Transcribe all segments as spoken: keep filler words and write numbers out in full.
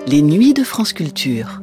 Les nuits de France Culture.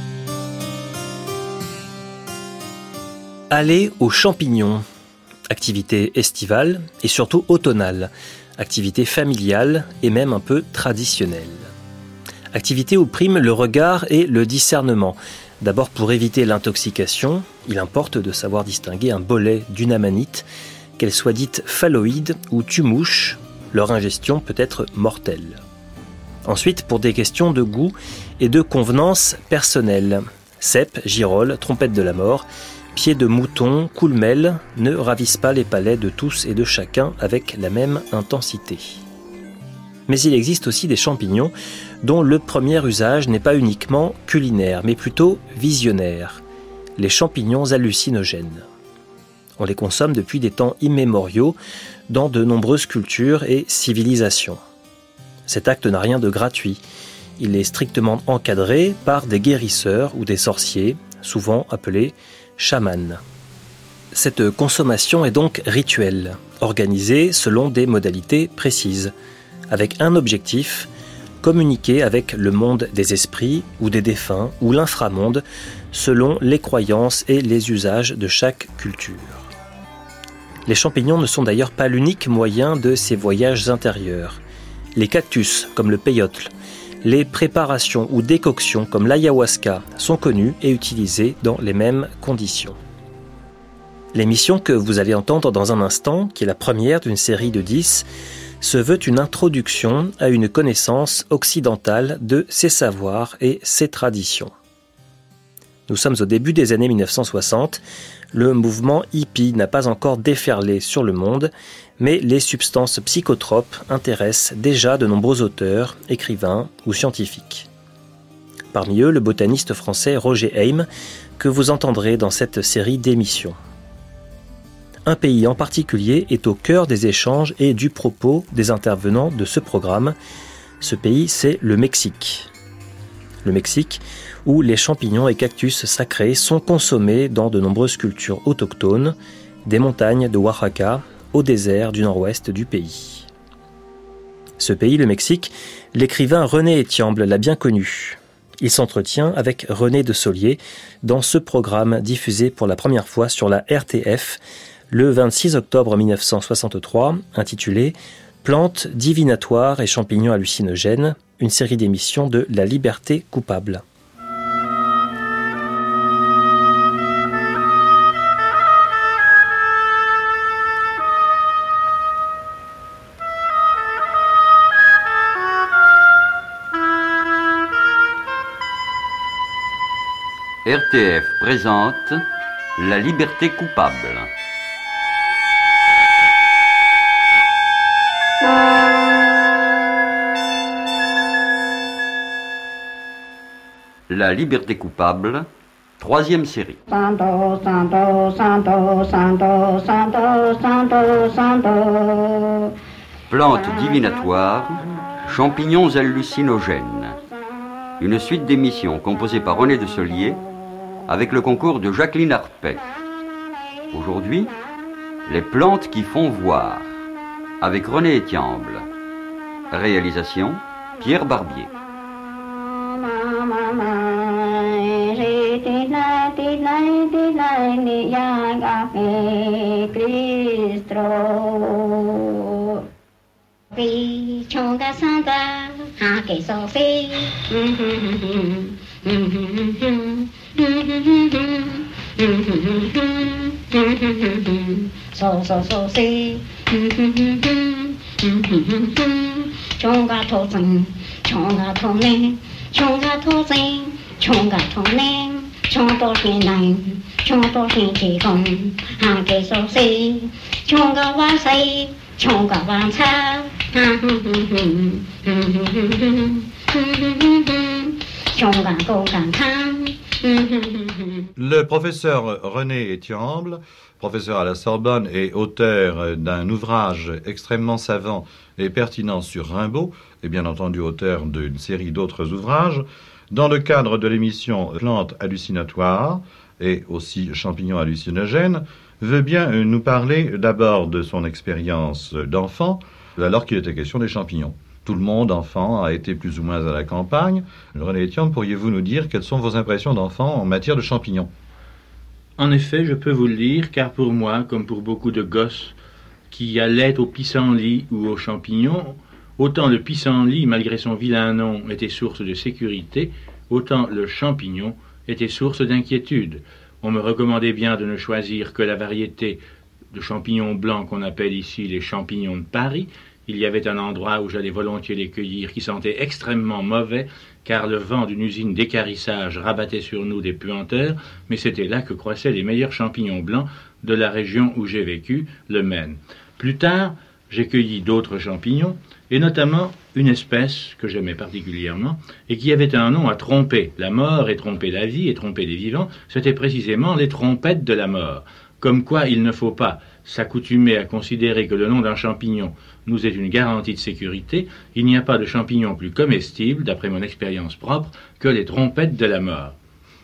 Aller aux champignons. Activité estivale et surtout automnale. Activité familiale et même un peu traditionnelle. Activité où prime le regard et le discernement. D'abord, pour éviter l'intoxication, il importe de savoir distinguer un bolet d'une amanite, qu'elle soit dite phalloïde ou tumouche, leur ingestion peut être mortelle. Ensuite, pour des questions de goût et de convenance personnelle. Cèpe, girolles, trompette de la mort, pieds de mouton, coulmelles ne ravissent pas les palais de tous et de chacun avec la même intensité. Mais il existe aussi des champignons dont le premier usage n'est pas uniquement culinaire, mais plutôt visionnaire. Les champignons hallucinogènes. On les consomme depuis des temps immémoriaux dans de nombreuses cultures et civilisations. Cet acte n'a rien de gratuit. Il est strictement encadré par des guérisseurs ou des sorciers, souvent appelés chamans. Cette consommation est donc rituelle, organisée selon des modalités précises, avec un objectif, communiquer avec le monde des esprits ou des défunts ou l'inframonde selon les croyances et les usages de chaque culture. Les champignons ne sont d'ailleurs pas l'unique moyen de ces voyages intérieurs. Les cactus, comme le peyote, les préparations ou décoctions, comme l'ayahuasca, sont connues et utilisées dans les mêmes conditions. L'émission que vous allez entendre dans un instant, qui est la première d'une série de dix, se veut une introduction à une connaissance occidentale de ces savoirs et ces traditions. Nous sommes au début des années mille neuf cent soixante. Le mouvement hippie n'a pas encore déferlé sur le monde, mais les substances psychotropes intéressent déjà de nombreux auteurs, écrivains ou scientifiques. Parmi eux, le botaniste français Roger Heym, que vous entendrez dans cette série d'émissions. Un pays en particulier est au cœur des échanges et du propos des intervenants de ce programme. Ce pays, c'est le Mexique. Le Mexique, où les champignons et cactus sacrés sont consommés dans de nombreuses cultures autochtones, des montagnes de Oaxaca au désert du nord-ouest du pays. Ce pays, le Mexique, l'écrivain René Etiamble l'a bien connu. Il s'entretient avec René de Solier dans ce programme diffusé pour la première fois sur la R T F le vingt-six octobre mille neuf cent soixante-trois, intitulé « Plantes divinatoires et champignons hallucinogènes », une série d'émissions de La Liberté coupable. R T F présente La Liberté coupable. La Liberté coupable, troisième série. Santo, santo, santo, santo, santo, santo, santo. Plantes divinatoires, champignons hallucinogènes. Une suite d'émissions composée par René de Solier avec le concours de Jacqueline Arpet. Aujourd'hui, les plantes qui font voir avec René Etiamble. Réalisation, Pierre Barbier. So so so see, chonga to sing, chonga to ning, chonga to sing, chonga to ning, chonga to sing nine, chonga to sing chi gong, ha ke so see, chonga wa say, chonga wa cha, chonga go gan kan. Le professeur René Etiamble, professeur à la Sorbonne et auteur d'un ouvrage extrêmement savant et pertinent sur Rimbaud, et bien entendu auteur d'une série d'autres ouvrages, dans le cadre de l'émission Plantes hallucinatoires et aussi champignons hallucinogènes, veut bien nous parler d'abord de son expérience d'enfant, alors qu'il était question des champignons. Tout le monde, enfant, a été plus ou moins à la campagne. René Etienne, pourriez-vous nous dire quelles sont vos impressions d'enfant en matière de champignons? En effet, je peux vous le dire, car pour moi, comme pour beaucoup de gosses qui allaient au pissenlit ou aux champignons, autant le pissenlit, malgré son vilain nom, était source de sécurité, autant le champignon était source d'inquiétude. On me recommandait bien de ne choisir que la variété de champignons blancs qu'on appelle ici les champignons de Paris. Il y avait un endroit où j'allais volontiers les cueillir qui sentait extrêmement mauvais, car le vent d'une usine d'équarrissage rabattait sur nous des puanteurs, mais c'était là que croissaient les meilleurs champignons blancs de la région où j'ai vécu, le Maine. Plus tard, j'ai cueilli d'autres champignons, et notamment une espèce que j'aimais particulièrement, et qui avait un nom à tromper la mort et tromper la vie et tromper les vivants, c'était précisément les trompettes de la mort. Comme quoi il ne faut pas s'accoutumer à considérer que le nom d'un champignon nous est une garantie de sécurité. Il n'y a pas de champignon plus comestible, d'après mon expérience propre, que les trompettes de la mort.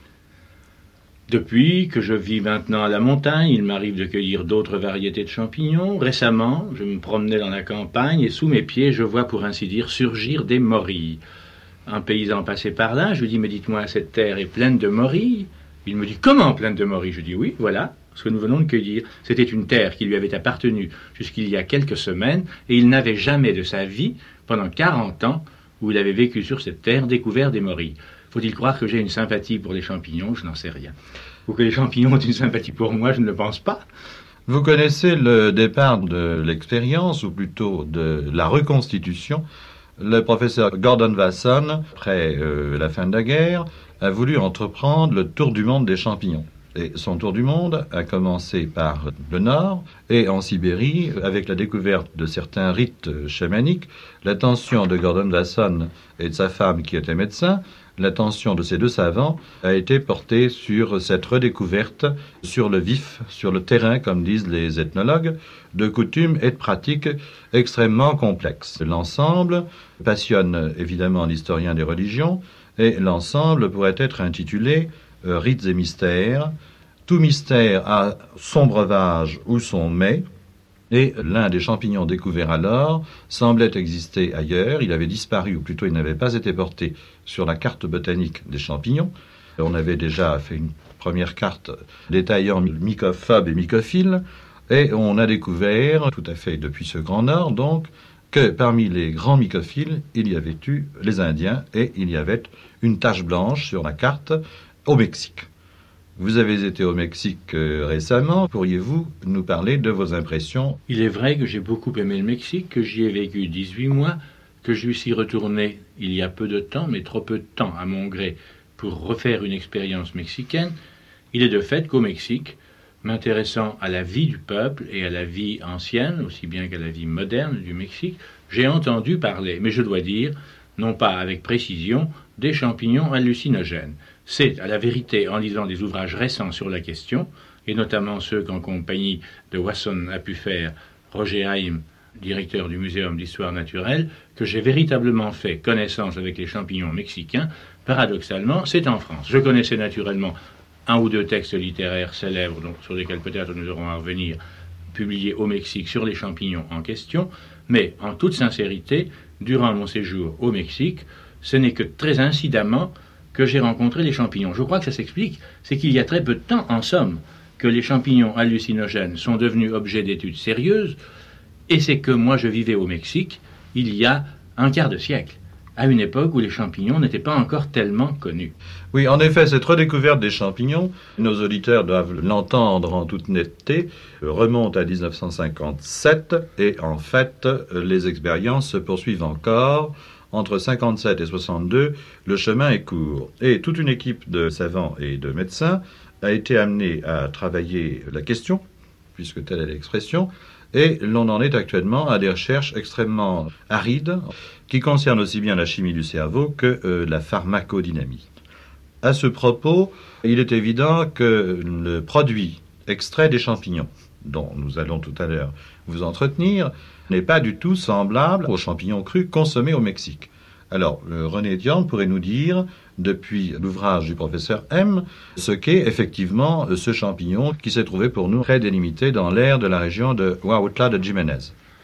Depuis que je vis maintenant à la montagne, il m'arrive de cueillir d'autres variétés de champignons. Récemment, je me promenais dans la campagne et sous mes pieds, je vois pour ainsi dire surgir des morilles. Un paysan passait par là, je lui dis, mais dites-moi, cette terre est pleine de morilles? Il me dit, comment pleine de morilles? Je dis, oui, voilà. Ce que nous venons de cueillir, c'était une terre qui lui avait appartenu jusqu'il y a quelques semaines, et il n'avait jamais de sa vie, pendant quarante ans, où il avait vécu sur cette terre, découvert des morilles. Faut-il croire que j'ai une sympathie pour les champignons? Je n'en sais rien. Ou que les champignons ont une sympathie pour moi? Je ne le pense pas. Vous connaissez le départ de l'expérience, ou plutôt de la reconstitution. Le professeur Gordon Wasson, après euh, la fin de la guerre, a voulu entreprendre le tour du monde des champignons. Et son tour du monde a commencé par le nord et en Sibérie, avec la découverte de certains rites chamaniques. L'attention de Gordon Wasson et de sa femme qui était médecin, l'attention de ces deux savants a été portée sur cette redécouverte, sur le vif, sur le terrain, comme disent les ethnologues, de coutumes et de pratiques extrêmement complexes. L'ensemble passionne évidemment l'historien des religions, et l'ensemble pourrait être intitulé euh, « Rites et mystères ». Tout mystère a son breuvage ou son mets, et l'un des champignons découverts alors semblait exister ailleurs. Il avait disparu, ou plutôt il n'avait pas été porté sur la carte botanique des champignons. On avait déjà fait une première carte détaillant mycophobes et mycophiles, et on a découvert, tout à fait depuis ce grand nord, donc, que parmi les grands mycophiles, il y avait eu les Indiens, et il y avait une tache blanche sur la carte au Mexique. Vous avez été au Mexique euh, récemment. Pourriez-vous nous parler de vos impressions? Il est vrai que j'ai beaucoup aimé le Mexique, que j'y ai vécu dix-huit mois, que je suis retourné il y a peu de temps, mais trop peu de temps à mon gré, pour refaire une expérience mexicaine. Il est de fait qu'au Mexique, m'intéressant à la vie du peuple et à la vie ancienne, aussi bien qu'à la vie moderne du Mexique, j'ai entendu parler, mais je dois dire, non pas avec précision, des champignons hallucinogènes. C'est, à la vérité, en lisant des ouvrages récents sur la question, et notamment ceux qu'en compagnie de Wasson a pu faire Roger Haim, directeur du Muséum d'histoire naturelle, que j'ai véritablement fait connaissance avec les champignons mexicains. Paradoxalement, c'est en France. Je connaissais naturellement un ou deux textes littéraires célèbres, donc, sur lesquels peut-être nous aurons à revenir, publiés au Mexique sur les champignons en question, mais en toute sincérité, durant mon séjour au Mexique, ce n'est que très incidemment que j'ai rencontré les champignons. Je crois que ça s'explique, c'est qu'il y a très peu de temps, en somme, que les champignons hallucinogènes sont devenus objets d'études sérieuses, et c'est que moi je vivais au Mexique il y a un quart de siècle, à une époque où les champignons n'étaient pas encore tellement connus. Oui, en effet, cette redécouverte des champignons, nos auditeurs doivent l'entendre en toute netteté, remonte à dix-neuf cent cinquante-sept, et en fait, les expériences se poursuivent encore. Entre cinquante-sept et soixante-deux, le chemin est court. Et toute une équipe de savants et de médecins a été amenée à travailler la question, puisque telle est l'expression, et l'on en est actuellement à des recherches extrêmement arides qui concernent aussi bien la chimie du cerveau que euh, la pharmacodynamie. À ce propos, il est évident que le produit extrait des champignons, dont nous allons tout à l'heure vous entretenir, n'est pas du tout semblable aux champignons crus consommés au Mexique. Alors, euh, René Etienne pourrait nous dire, depuis l'ouvrage du professeur M, ce qu'est effectivement ce champignon qui s'est trouvé pour nous très délimité dans l'aire de la région de Huautla de Jiménez.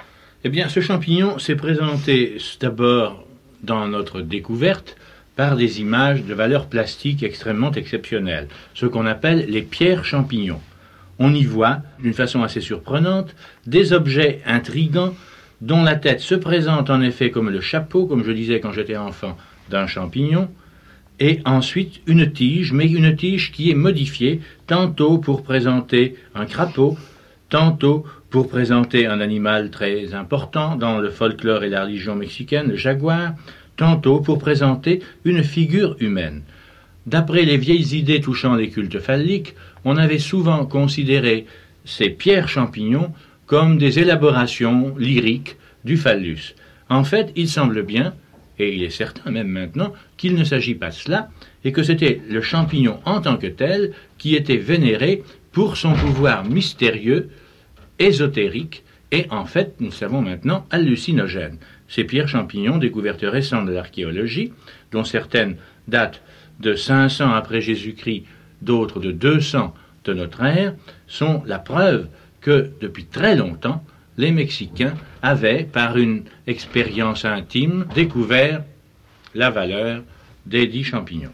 Eh bien, ce champignon s'est présenté d'abord dans notre découverte par des images de valeur plastique extrêmement exceptionnelles, ce qu'on appelle les pierres champignons. On y voit, d'une façon assez surprenante, des objets intrigants dont la tête se présente en effet comme le chapeau, comme je disais quand j'étais enfant, d'un champignon, et ensuite une tige, mais une tige qui est modifiée, tantôt pour présenter un crapaud, tantôt pour présenter un animal très important dans le folklore et la religion mexicaine, le jaguar, tantôt pour présenter une figure humaine. D'après les vieilles idées touchant les cultes phalliques, on avait souvent considéré ces pierres champignons comme des élaborations lyriques du phallus. En fait, il semble bien, et il est certain même maintenant, qu'il ne s'agit pas de cela, et que c'était le champignon en tant que tel qui était vénéré pour son pouvoir mystérieux, ésotérique, et en fait, nous savons maintenant, hallucinogène. Ces pierres champignons, découvertes récentes de l'archéologie, dont certaines datent de cinq cents après Jésus-Christ, d'autres de deux cents de notre ère, sont la preuve que, depuis très longtemps, les Mexicains avaient, par une expérience intime, découvert la valeur des dits champignons.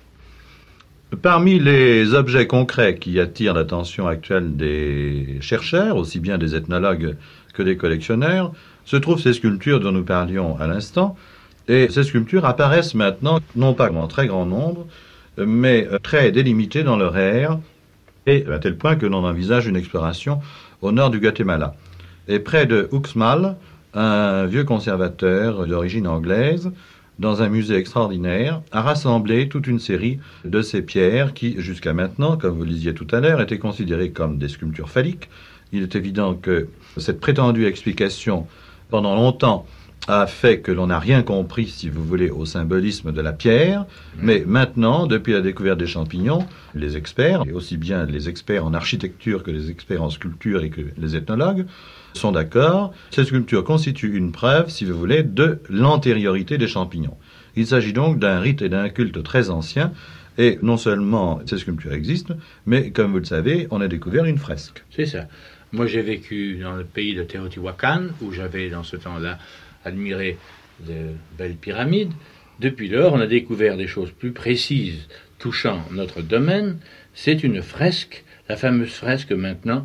Parmi les objets concrets qui attirent l'attention actuelle des chercheurs, aussi bien des ethnologues que des collectionneurs, se trouvent ces sculptures dont nous parlions à l'instant. Et ces sculptures apparaissent maintenant, non pas en très grand nombre, mais très délimitées dans leur aire, et à tel point que l'on envisage une exploration au nord du Guatemala. Et près de Uxmal, un vieux conservateur d'origine anglaise, dans un musée extraordinaire, a rassemblé toute une série de ces pierres qui, jusqu'à maintenant, comme vous le disiez tout à l'heure, étaient considérées comme des sculptures phalliques. Il est évident que cette prétendue explication, pendant longtemps, a fait que l'on n'a rien compris, si vous voulez, au symbolisme de la pierre. Mais maintenant, depuis la découverte des champignons, les experts, et aussi bien les experts en architecture que les experts en sculpture et que les ethnologues, sont d'accord. Ces sculptures constituent une preuve, si vous voulez, de l'antériorité des champignons. Il s'agit donc d'un rite et d'un culte très ancien. Et non seulement ces sculptures existent, mais comme vous le savez, on a découvert une fresque. C'est ça. Moi, j'ai vécu dans le pays de Teotihuacan, où j'avais, dans ce temps-là, admiré de belles pyramides. Depuis lors, on a découvert des choses plus précises touchant notre domaine. C'est une fresque, la fameuse fresque maintenant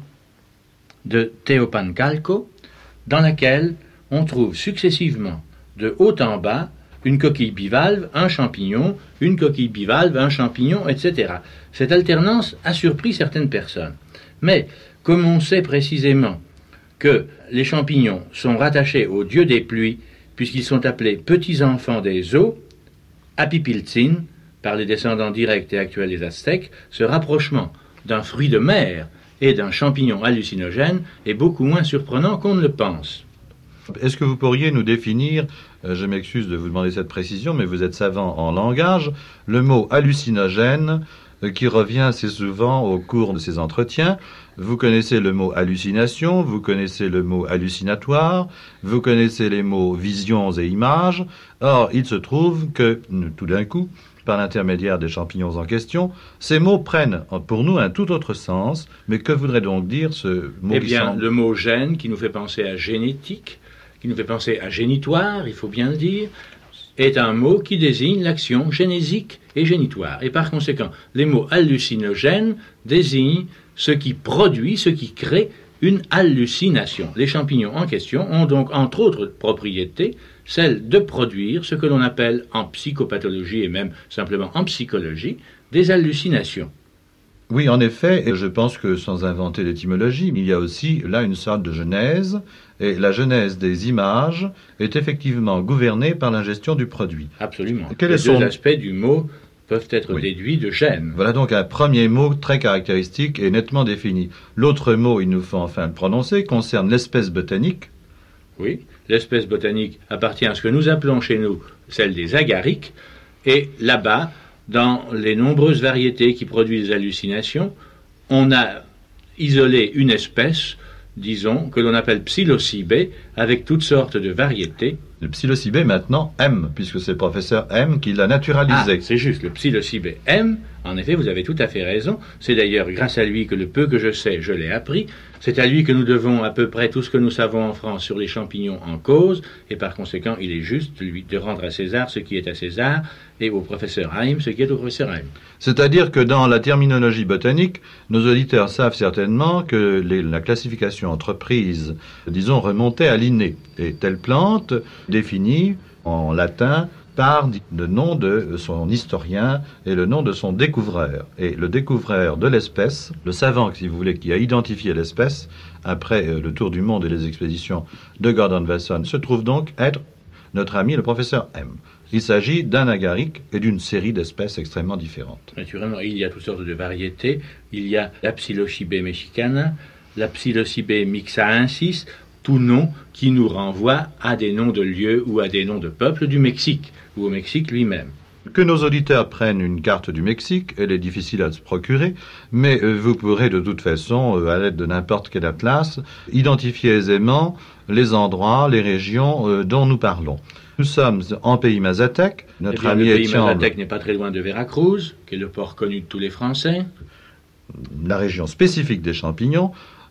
de Teopancalco, dans laquelle on trouve successivement, de haut en bas, une coquille bivalve, un champignon, une coquille bivalve, un champignon, et cetera. Cette alternance a surpris certaines personnes. Mais, comme on sait précisément que les champignons sont rattachés aux dieux des pluies, puisqu'ils sont appelés petits-enfants des eaux, Apipiltzin, par les descendants directs et actuels des Aztèques, ce rapprochement d'un fruit de mer et d'un champignon hallucinogène est beaucoup moins surprenant qu'on ne le pense. Est-ce que vous pourriez nous définir, euh, je m'excuse de vous demander cette précision, mais vous êtes savant en langage, le mot hallucinogène euh, qui revient assez souvent au cours de ces entretiens. Vous connaissez le mot hallucination, vous connaissez le mot hallucinatoire, vous connaissez les mots visions et images. Or, il se trouve que, tout d'un coup, par l'intermédiaire des champignons en question, ces mots prennent pour nous un tout autre sens. Mais que voudrait donc dire ce mot? Eh qui bien, semble... le mot gène, qui nous fait penser à génétique, qui nous fait penser à génitoire, il faut bien le dire, est un mot qui désigne l'action génésique et génitoire. Et par conséquent, les mots hallucinogènes désignent ce qui produit, ce qui crée une hallucination. Les champignons en question ont donc, entre autres propriétés, celle de produire ce que l'on appelle en psychopathologie et même simplement en psychologie, des hallucinations. Oui, en effet, et je pense que sans inventer l'étymologie, il y a aussi là une sorte de genèse, et la genèse des images est effectivement gouvernée par l'ingestion du produit. Absolument. Quel Les est son... deux aspects du mot peuvent être oui. déduits de gène. Voilà donc un premier mot très caractéristique et nettement défini. L'autre mot, il nous faut enfin le prononcer, concerne l'espèce botanique. Oui, l'espèce botanique appartient à ce que nous appelons chez nous celle des agariques, et là-bas, dans les nombreuses variétés qui produisent des hallucinations, on a isolé une espèce, disons, que l'on appelle Psilocybe, avec toutes sortes de variétés. Le Psilocybe maintenant M, puisque c'est le professeur M qui l'a naturalisé. Ah, c'est juste, le Psilocybe M, en effet, vous avez tout à fait raison, c'est d'ailleurs grâce à lui que le peu que je sais, je l'ai appris. C'est à lui que nous devons à peu près tout ce que nous savons en France sur les champignons en cause, et par conséquent, il est juste lui, de rendre à César ce qui est à César, et au professeur Haim ce qui est au professeur Haim. C'est-à-dire que dans la terminologie botanique, nos auditeurs savent certainement que les, la classification entreprise, disons, remontait à Linné. Et telle plante définie en latin par le nom de son historien et le nom de son découvreur. Et le découvreur de l'espèce, le savant, si vous voulez, qui a identifié l'espèce, après euh, le tour du monde et les expéditions de Gordon Wasson, se trouve donc être notre ami le professeur M. Il s'agit d'un agaric et d'une série d'espèces extrêmement différentes. Naturellement, il y a toutes sortes de variétés. Il y a la Psilocybe mexicana, la Psilocybe mixaensis, tout nom qui nous renvoie à des noms de lieux ou à des noms de peuples du Mexique, ou au Mexique lui-même. Que nos auditeurs prennent une carte du Mexique, elle est difficile à se procurer, mais euh, vous pourrez de toute façon, euh, à l'aide de n'importe quel atlas, identifier aisément les endroits, les régions euh, dont nous parlons. Nous sommes en pays mazatèque. Notre eh bien, ami le pays Etienne, mazatèque n'est pas très loin de Veracruz, qui est le port connu de tous les Français. La région spécifique des champignons.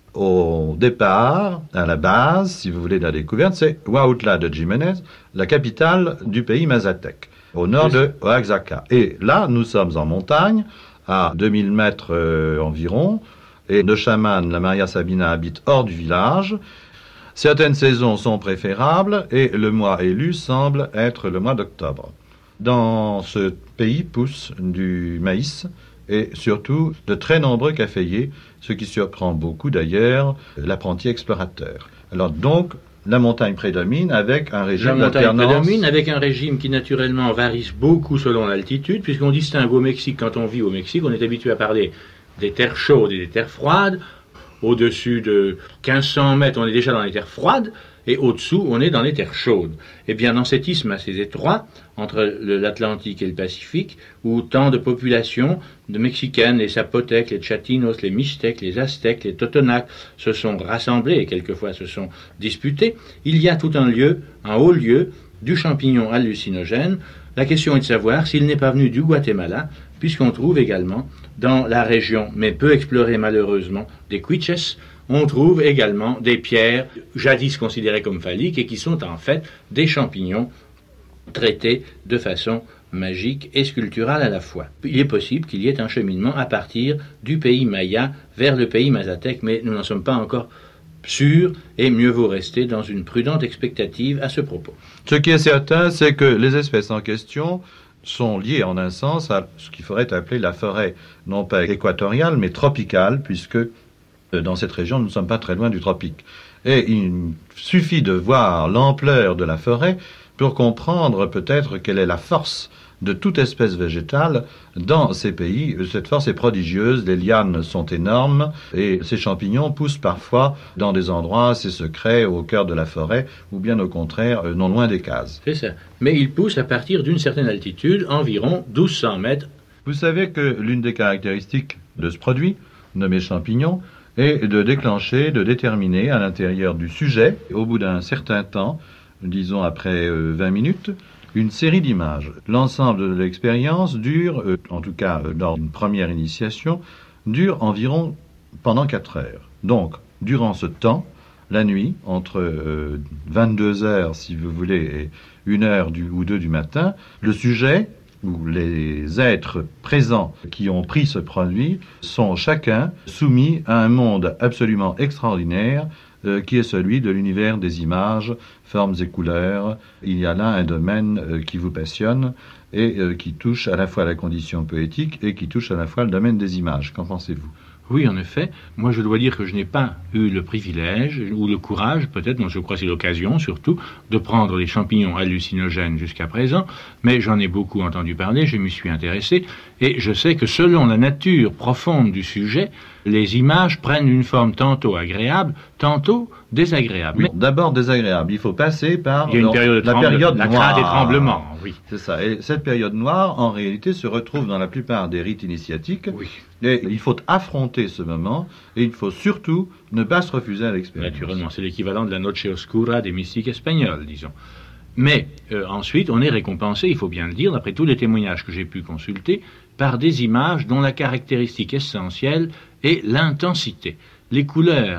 Au départ, à la base, si vous voulez, de la découverte, c'est Huautla de Jiménez, la capitale du pays mazatèque, au nord de Oaxaca. Et là, nous sommes en montagne, à deux mille mètres euh, environ, et le chaman, la Maria Sabina, habite hors du village. Certaines saisons sont préférables, et le mois élu semble être le mois d'octobre. Dans ce pays pousse du maïs, et surtout de très nombreux caféiers, ce qui surprend beaucoup d'ailleurs l'apprenti explorateur. Alors donc, la montagne prédomine avec un régime d'alternance. La montagne prédomine avec un régime qui naturellement varie beaucoup selon l'altitude, puisqu'on distingue au Mexique, quand on vit au Mexique, on est habitué à parler des terres chaudes et des terres froides. Au-dessus de quinze cents mètres, on est déjà dans les terres froides, et au-dessous, on est dans les terres chaudes. Eh bien, dans cet isthme assez étroit, entre l'Atlantique et le Pacifique, où tant de populations de Mexicaines, les Zapotèques, les Chatinos, les Mixtèques, les Aztèques, les Totonacs se sont rassemblés et quelquefois se sont disputés, il y a tout un lieu, un haut lieu, du champignon hallucinogène. La question est de savoir s'il n'est pas venu du Guatemala, puisqu'on trouve également dans la région, mais peu explorée malheureusement, des Quiches, on trouve également des pierres jadis considérées comme phalliques et qui sont en fait des champignons traités de façon magique et sculpturale à la fois. Il est possible qu'il y ait un cheminement à partir du pays maya vers le pays mazatèque, mais nous n'en sommes pas encore sûrs et mieux vaut rester dans une prudente expectative à ce propos. Ce qui est certain, c'est que les espèces en question sont liées en un sens à ce qu'il faudrait appeler la forêt, non pas équatoriale, mais tropicale, puisque dans cette région, nous ne sommes pas très loin du tropique. Et il suffit de voir l'ampleur de la forêt pour comprendre peut-être quelle est la force de toute espèce végétale dans ces pays. Cette force est prodigieuse, les lianes sont énormes et ces champignons poussent parfois dans des endroits assez secrets au cœur de la forêt ou bien au contraire non loin des cases. C'est ça. Mais ils poussent à partir d'une certaine altitude, environ douze cents mètres. Vous savez que l'une des caractéristiques de ce produit, nommé champignon, est de déclencher, de déterminer à l'intérieur du sujet, au bout d'un certain temps, disons après euh, vingt minutes, une série d'images. L'ensemble de l'expérience dure, euh, en tout cas euh, dans une première initiation, dure environ pendant quatre heures. Donc, durant ce temps, la nuit, entre euh, vingt-deux heures, si vous voulez, et une heure du, ou deux du matin, le sujet où les êtres présents qui ont pris ce produit sont chacun soumis à un monde absolument extraordinaire euh, qui est celui de l'univers des images, formes et couleurs. Il y a là un domaine euh, qui vous passionne et euh, qui touche à la fois la condition poétique et qui touche à la fois le domaine des images. Qu'en pensez-vous ? Oui, en effet. Moi, je dois dire que je n'ai pas eu le privilège, ou le courage, peut-être, moi je crois que c'est l'occasion surtout, de prendre les champignons hallucinogènes jusqu'à présent, mais j'en ai beaucoup entendu parler, je m'y suis intéressé, et je sais que selon la nature profonde du sujet, les images prennent une forme tantôt agréable, tantôt désagréable. Oui, d'abord désagréable. Il faut passer par Il y a une période de la tremble, période la noire. crainte des tremblements, oui. C'est ça. Et cette période noire, en réalité, se retrouve dans la plupart des rites initiatiques. Oui. Et il faut affronter ce moment, et il faut surtout ne pas se refuser à l'expérience. Naturellement, c'est l'équivalent de la Noche Oscura des mystiques espagnols, disons. Mais euh, ensuite, on est récompensé, il faut bien le dire, d'après tous les témoignages que j'ai pu consulter, par des images dont la caractéristique essentielle est l'intensité. Les couleurs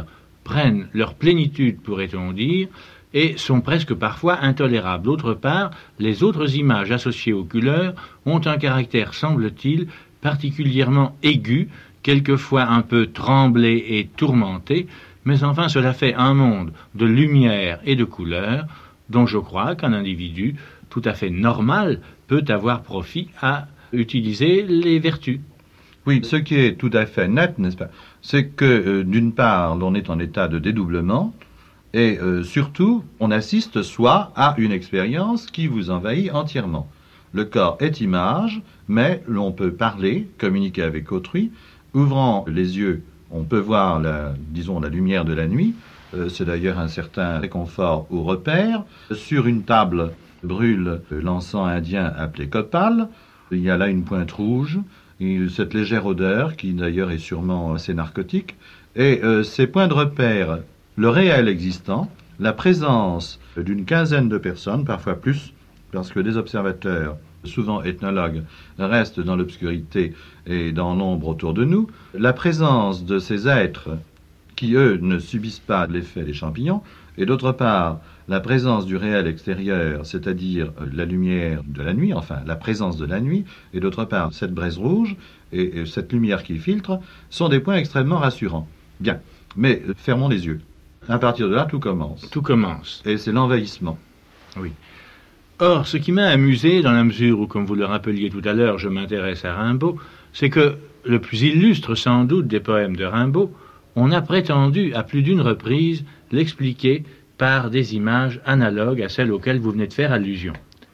prennent leur plénitude, pourrait-on dire, et sont presque parfois intolérables. D'autre part, les autres images associées aux couleurs ont un caractère, semble-t-il, particulièrement aigu, quelquefois un peu tremblé et tourmenté, mais enfin cela fait un monde de lumière et de couleurs dont je crois qu'un individu tout à fait normal peut avoir profit à utiliser les vertus. Oui, ce qui est tout à fait net, n'est-ce pas, c'est que euh, d'une part, l'on est en état de dédoublement, et euh, surtout, on assiste soit à une expérience qui vous envahit entièrement. Le corps est image, mais l'on peut parler, communiquer avec autrui. Ouvrant les yeux, on peut voir, la, disons, la lumière de la nuit. Euh, c'est d'ailleurs un certain réconfort au repère. Sur une table brûle l'encens indien appelé copal. Il y a là une pointe rouge, et cette légère odeur qui d'ailleurs est sûrement assez narcotique. Et euh, ces points de repère, le réel existant, la présence d'une quinzaine de personnes, parfois plus, parce que des observateurs, souvent ethnologues, restent dans l'obscurité et dans l'ombre autour de nous, la présence de ces êtres qui, eux, ne subissent pas l'effet des champignons, et d'autre part, la présence du réel extérieur, c'est-à-dire la lumière de la nuit, enfin la présence de la nuit, et d'autre part cette braise rouge et, et cette lumière qui filtre, sont des points extrêmement rassurants. Bien, mais euh, fermons les yeux. À partir de là, tout commence. Tout commence. Et c'est l'envahissement. Oui. Or, ce qui m'a amusé, dans la mesure où, comme vous le rappeliez tout à l'heure, je m'intéresse à Rimbaud, c'est que le plus illustre, sans doute, des poèmes de Rimbaud, on a prétendu, à plus d'une reprise, l'expliquer par des images analogues à celles auxquelles vous venez de faire allusion.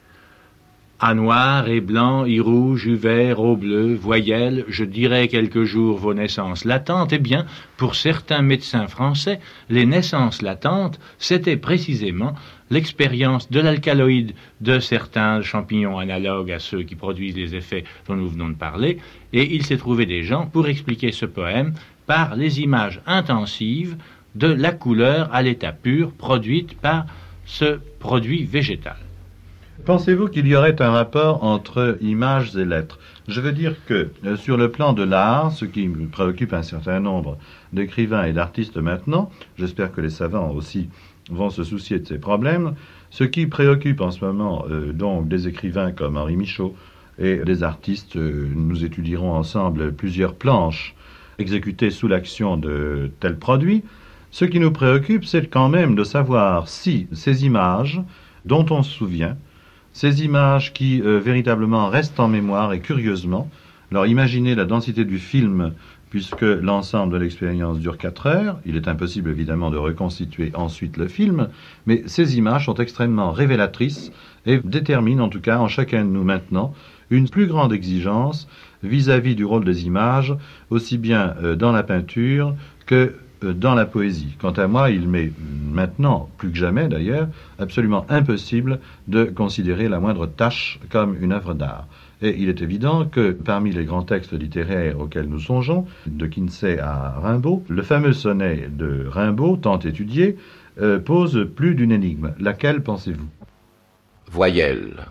À noir et blanc, y rouge, y vert, au bleu, voyelles, je dirai quelques jours vos naissances latentes. Eh bien, pour certains médecins français, les naissances latentes, c'était précisément l'expérience de l'alcaloïde de certains champignons analogues à ceux qui produisent les effets dont nous venons de parler, et il s'est trouvé des gens pour expliquer ce poème par les images intensives de la couleur à l'état pur produite par ce produit végétal. Pensez-vous qu'il y aurait un rapport entre images et lettres? Je veux dire que, euh, sur le plan de l'art, ce qui me préoccupe un certain nombre d'écrivains et d'artistes maintenant, j'espère que les savants aussi vont se soucier de ces problèmes, ce qui préoccupe en ce moment euh, donc des écrivains comme Henri Michaud et des artistes, euh, nous étudierons ensemble plusieurs planches exécutées sous l'action de tels produits. Ce qui nous préoccupe, c'est quand même de savoir si ces images dont on se souvient, ces images qui euh, véritablement restent en mémoire et curieusement, alors imaginez la densité du film puisque l'ensemble de l'expérience dure quatre heures, il est impossible évidemment de reconstituer ensuite le film, mais ces images sont extrêmement révélatrices et déterminent en tout cas en chacun de nous maintenant une plus grande exigence vis-à-vis du rôle des images, aussi bien euh, dans la peinture que dans la poésie. Quant à moi, il m'est maintenant, plus que jamais d'ailleurs, absolument impossible de considérer la moindre tâche comme une œuvre d'art. Et il est évident que parmi les grands textes littéraires auxquels nous songeons, de Kinsey à Rimbaud, le fameux sonnet de Rimbaud, tant étudié, euh, pose plus d'une énigme. Laquelle pensez-vous? Voyelle.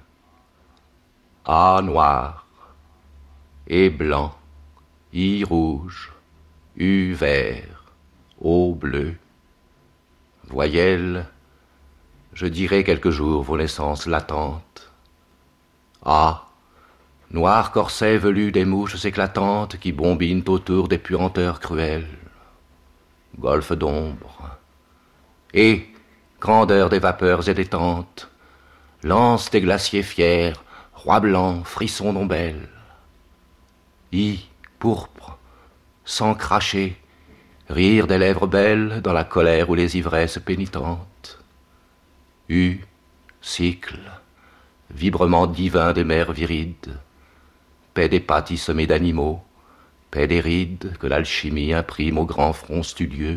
A noir. Et blanc. I rouge. U vert. Ô bleu, voyelles, je dirai quelques jours vos naissances latentes. Ah, noir corset velu des mouches éclatantes qui bombinent autour des puanteurs cruelles. Golfe d'ombre. Et, grandeur des vapeurs et des tentes, lance des glaciers fiers, roi blanc, frisson d'ombelle. I, pourpre, sang craché, rire des lèvres belles dans la colère ou les ivresses pénitentes. U, cycle, vibrement divin des mers virides, paix des pâtis semés d'animaux, paix des rides que l'alchimie imprime au grand front studieux.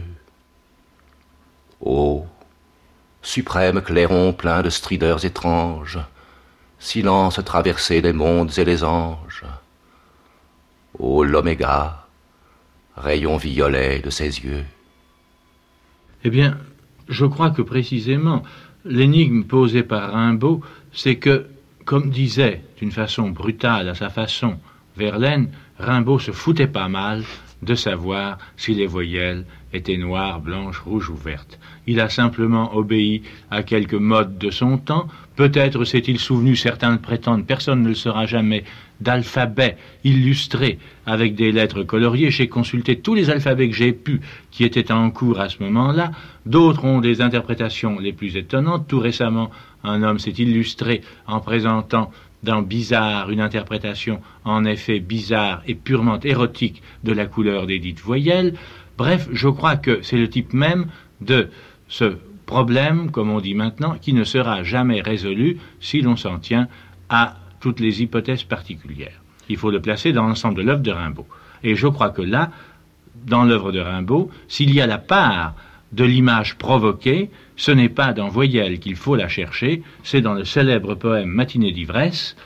Ô, suprême clairon plein de strideurs étranges, silence traversé des mondes et des anges. Ô l'oméga, rayon violet de ses yeux. Eh bien, je crois que précisément, l'énigme posée par Rimbaud, c'est que, comme disait d'une façon brutale à sa façon Verlaine, Rimbaud se foutait pas mal de savoir si les voyelles étaient noires, blanches, rouges ou vertes. Il a simplement obéi à quelques modes de son temps. Peut-être s'est-il souvenu, certains le prétendent, personne ne le saura jamais, d'alphabets illustrés avec des lettres coloriées. J'ai consulté tous les alphabets que j'ai pu, qui étaient en cours à ce moment-là. D'autres ont des interprétations les plus étonnantes. Tout récemment, un homme s'est illustré en présentant dans Bizarre une interprétation en effet bizarre et purement érotique de la couleur des dites voyelles. Bref, je crois que c'est le type même de ce problème, comme on dit maintenant, qui ne sera jamais résolu si l'on s'en tient à toutes les hypothèses particulières. Il faut le placer dans l'ensemble de l'œuvre de Rimbaud. Et je crois que là, dans l'œuvre de Rimbaud, s'il y a la part de l'image provoquée, ce n'est pas dans Voyelles qu'il faut la chercher, c'est dans le célèbre poème Matinée d'ivresse,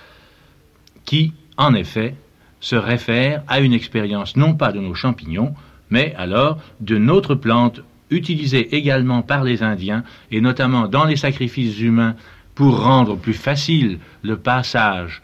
qui, en effet, se réfère à une expérience non pas de nos champignons, mais alors de notre plante utilisée également par les Indiens, et notamment dans les sacrifices humains, pour rendre plus facile le passage,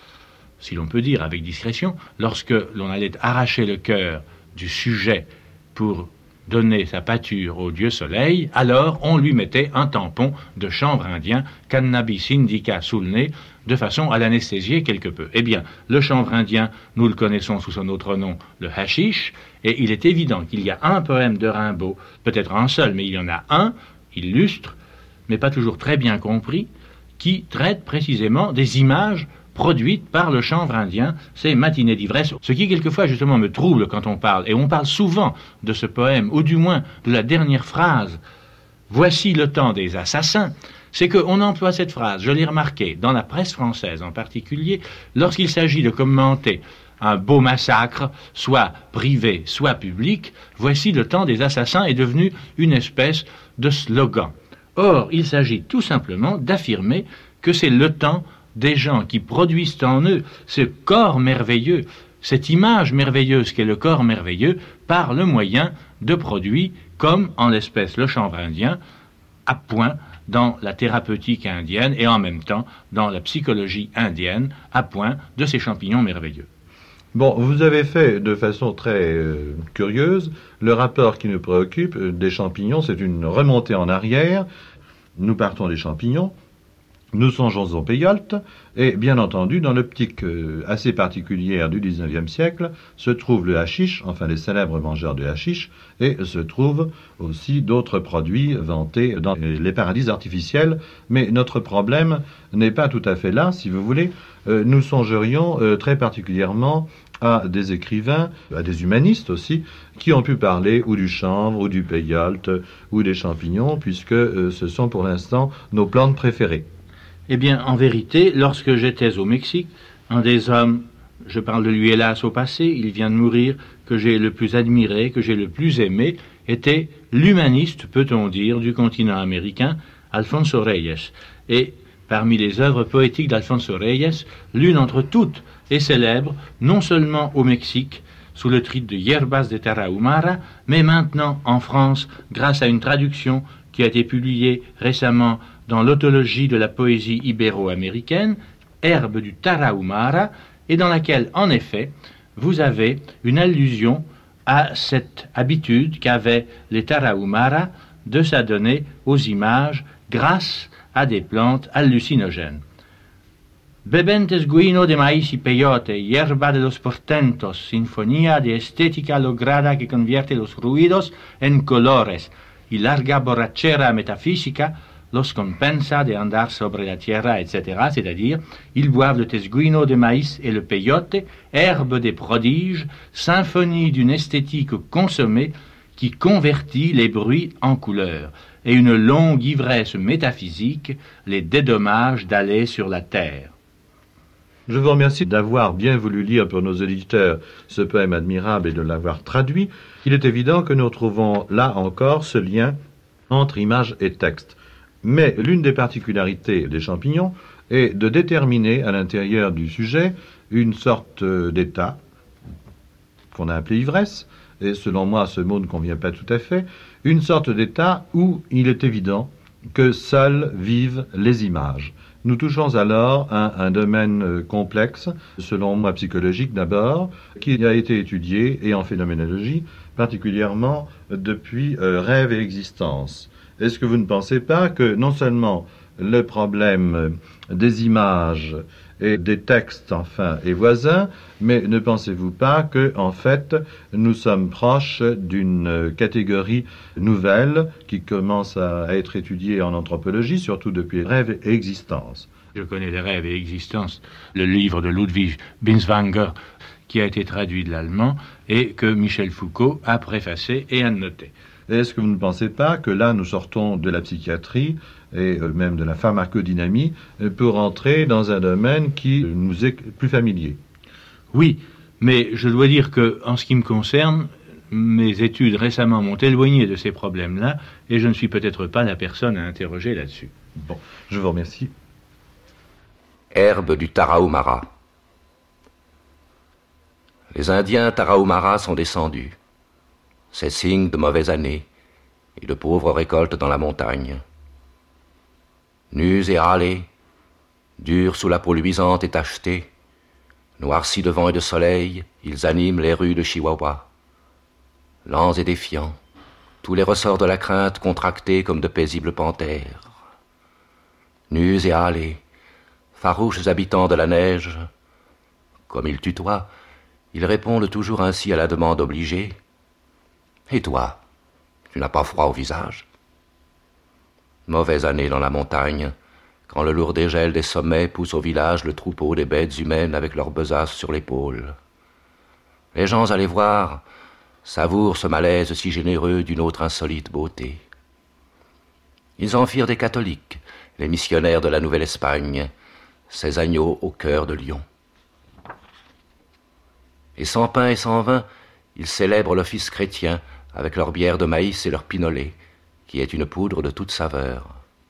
si l'on peut dire avec discrétion, lorsque l'on allait arracher le cœur du sujet pour donner sa pâture au dieu soleil, alors on lui mettait un tampon de chanvre indien, cannabis indica, sous le nez, de façon à l'anesthésier quelque peu. Eh bien, le chanvre indien, nous le connaissons sous son autre nom, le hashish, et il est évident qu'il y a un poème de Rimbaud, peut-être un seul, mais il y en a un, illustre, mais pas toujours très bien compris, qui traite précisément des images produite par le chanvre indien, c'est Matinée d'ivresse, ce qui quelquefois justement me trouble quand on parle, et on parle souvent de ce poème, ou du moins de la dernière phrase, « Voici le temps des assassins », c'est qu'on emploie cette phrase, je l'ai remarqué, dans la presse française en particulier, lorsqu'il s'agit de commenter un beau massacre, soit privé, soit public, « Voici le temps des assassins » est devenu une espèce de slogan. Or, il s'agit tout simplement d'affirmer que c'est le temps des gens qui produisent en eux ce corps merveilleux, cette image merveilleuse qu'est le corps merveilleux, par le moyen de produits comme, en l'espèce, le chanvre indien, à point dans la thérapeutique indienne et en même temps dans la psychologie indienne, à point de ces champignons merveilleux. Bon, vous avez fait de façon très euh, curieuse le rapport qui nous préoccupe euh, des champignons, c'est une remontée en arrière. Nous partons des champignons, nous songeons aux péyotes, et bien entendu, dans l'optique euh, assez particulière du dix-neuvième siècle, se trouve le hashish, enfin les célèbres mangeurs de hashish, et se trouvent aussi d'autres produits vantés dans les paradis artificiels. Mais notre problème n'est pas tout à fait là, si vous voulez. Euh, nous songerions euh, très particulièrement à des écrivains, à des humanistes aussi, qui ont pu parler ou du chanvre, ou du péyote, ou des champignons, puisque euh, ce sont pour l'instant nos plantes préférées. Eh bien, en vérité, lorsque j'étais au Mexique, un des hommes, je parle de lui hélas au passé, il vient de mourir, que j'ai le plus admiré, que j'ai le plus aimé, était l'humaniste, peut-on dire, du continent américain, Alfonso Reyes. Et parmi les œuvres poétiques d'Alfonso Reyes, l'une entre toutes est célèbre, non seulement au Mexique, sous le titre de Yerbas de Tarahumara, mais maintenant en France, grâce à une traduction qui a été publiée récemment dans l'Autologie de la poésie ibéro-américaine, Herbe du Tarahumara, et dans laquelle, en effet, vous avez une allusion à cette habitude qu'avaient les Tarahumara de s'adonner aux images grâce à des plantes hallucinogènes. Bebentes guino de maíz y peyote, hierba de los portentos, sinfonía de estética lograda que convierte los ruidos en colores, y larga borrachera metafísica los compensa de andar sobre la tierra, et cetera, c'est-à-dire, ils boivent le tesguino de maïs et le peyote, herbe des prodiges, symphonie d'une esthétique consommée qui convertit les bruits en couleurs, et une longue ivresse métaphysique les dédommage d'aller sur la terre. Je vous remercie d'avoir bien voulu lire pour nos auditeurs ce poème admirable et de l'avoir traduit. Il est évident que nous trouvons là encore ce lien entre image et texte. Mais l'une des particularités des champignons est de déterminer à l'intérieur du sujet une sorte d'état qu'on a appelé ivresse, et selon moi ce mot ne convient pas tout à fait, une sorte d'état où il est évident que seules vivent les images. Nous touchons alors à un domaine complexe, selon moi psychologique d'abord, qui a été étudié, et en phénoménologie, particulièrement depuis euh, Rêve et existence. Est-ce que vous ne pensez pas que non seulement le problème des images et des textes, enfin, est voisin, mais ne pensez-vous pas que, en fait, nous sommes proches d'une catégorie nouvelle qui commence à être étudiée en anthropologie, surtout depuis Rêve et existence? Je connais les Rêves et existence, le livre de Ludwig Binswanger, qui a été traduit de l'allemand et que Michel Foucault a préfacé et annoté. Est-ce que vous ne pensez pas que là, nous sortons de la psychiatrie et même de la pharmacodynamie pour entrer dans un domaine qui nous est plus familier? Oui, mais je dois dire que, en ce qui me concerne, mes études récemment m'ont éloigné de ces problèmes-là et je ne suis peut-être pas la personne à interroger là-dessus. Bon, je vous remercie. Herbe du Tarahumara. Les Indiens Tarahumara sont descendus. C'est signe de mauvaise année et de pauvres récoltes dans la montagne. Nus et râlés, durs sous la peau luisante et tachetée, noircis de vent et de soleil, ils animent les rues de Chihuahua. Lents et défiants, tous les ressorts de la crainte contractés comme de paisibles panthères. Nus et hâlés, farouches habitants de la neige, comme ils tutoient, ils répondent toujours ainsi à la demande obligée. Et toi, tu n'as pas froid au visage? Mauvaise année dans la montagne, quand le lourd dégel des sommets pousse au village le troupeau des bêtes humaines avec leurs besaces sur l'épaule. Les gens allaient voir savourent ce malaise si généreux d'une autre insolite beauté. Ils en firent des catholiques, les missionnaires de la Nouvelle-Espagne, ces agneaux au cœur de lion. Et sans pain et sans vin, ils célèbrent l'office chrétien avec leur bière de maïs et leur pinolé, qui est une poudre de toute saveur.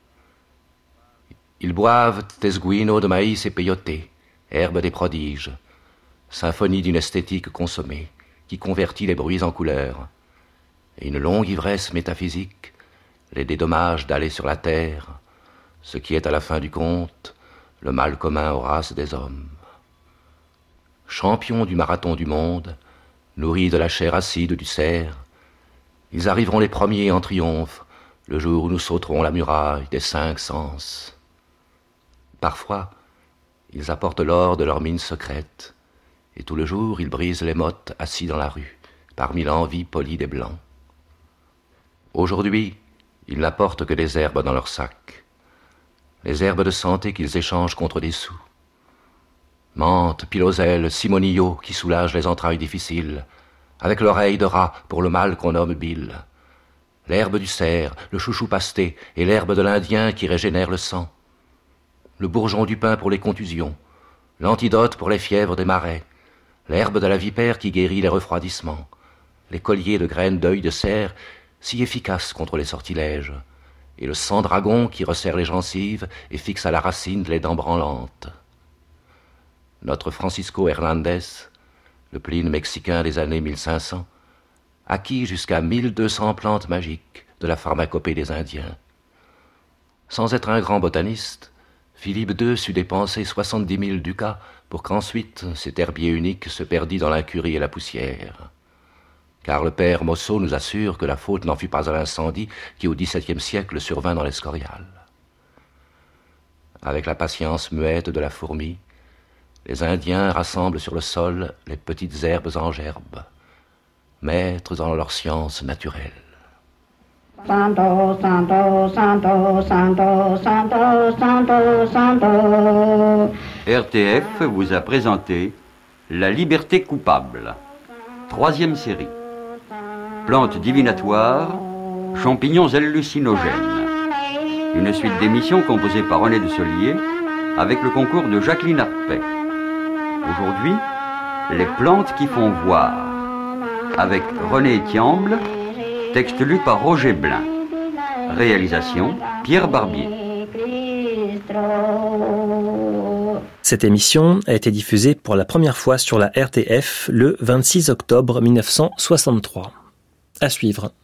Ils boivent tesguino de maïs et peyoté, herbe des prodiges, symphonie d'une esthétique consommée, qui convertit les bruits en couleurs, et une longue ivresse métaphysique les dédommage d'aller sur la terre, ce qui est à la fin du compte le mal commun aux races des hommes. Champions du marathon du monde, nourris de la chair acide du cerf, ils arriveront les premiers en triomphe le jour où nous sauterons la muraille des cinq sens. Parfois, ils apportent l'or de leurs mines secrètes, et tout le jour ils brisent les mottes assis dans la rue, parmi l'envie polie des blancs. Aujourd'hui, ils n'apportent que des herbes dans leurs sacs, les herbes de santé qu'ils échangent contre des sous. Menthe, piloselle, simonillo qui soulagent les entrailles difficiles, avec l'oreille de rat pour le mal qu'on nomme bile, l'herbe du cerf, le chouchou pasté et l'herbe de l'Indien qui régénère le sang, le bourgeon du pin pour les contusions, l'antidote pour les fièvres des marais, l'herbe de la vipère qui guérit les refroidissements, les colliers de graines d'œil de cerf si efficaces contre les sortilèges, et le sang-dragon qui resserre les gencives et fixe à la racine les dents branlantes. Notre Francisco Hernandez, le Pline mexicain des années mille cinq cents, acquit jusqu'à mille deux cents plantes magiques de la pharmacopée des Indiens. Sans être un grand botaniste, Philippe deux sut dépenser soixante-dix mille ducats pour qu'ensuite cet herbier unique se perdît dans l'incurie et la poussière. Car le père Mosso nous assure que la faute n'en fut pas à l'incendie qui au dix-septième siècle survint dans l'Escorial. Avec la patience muette de la fourmi, les Indiens rassemblent sur le sol les petites herbes en gerbe, maîtres dans leur science naturelle. Santo, santo, santo, santo, santo, santo, santo. R T F vous a présenté La liberté coupable, troisième série. Plantes divinatoires, champignons hallucinogènes. Une suite d'émissions composée par René de Solier avec le concours de Jacqueline Arpet. Aujourd'hui, les plantes qui font voir, avec René Etiamble, texte lu par Roger Blin. Réalisation, Pierre Barbier. Cette émission a été diffusée pour la première fois sur la R T F le vingt-six octobre mille neuf cent soixante-trois. À suivre.